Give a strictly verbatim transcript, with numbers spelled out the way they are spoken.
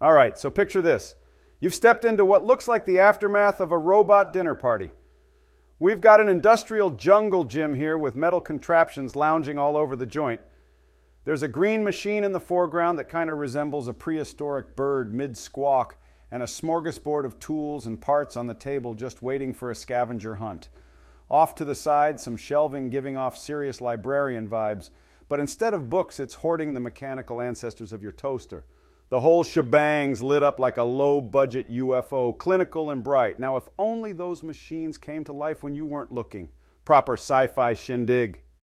All right, so picture this. You've stepped into what looks like the aftermath of a robot dinner party. We've got an industrial jungle gym here with metal contraptions lounging all over the joint. There's a green machine in the foreground that kind of resembles a prehistoric bird mid-squawk, and a smorgasbord of tools and parts on the table just waiting for a scavenger hunt. Off to the side, some shelving giving off serious librarian vibes, but instead of books, it's hoarding the mechanical ancestors of your toaster. The whole shebang's lit up like a low-budget U F O, clinical and bright. Now, if only those machines came to life when you weren't looking. Proper sci-fi shindig.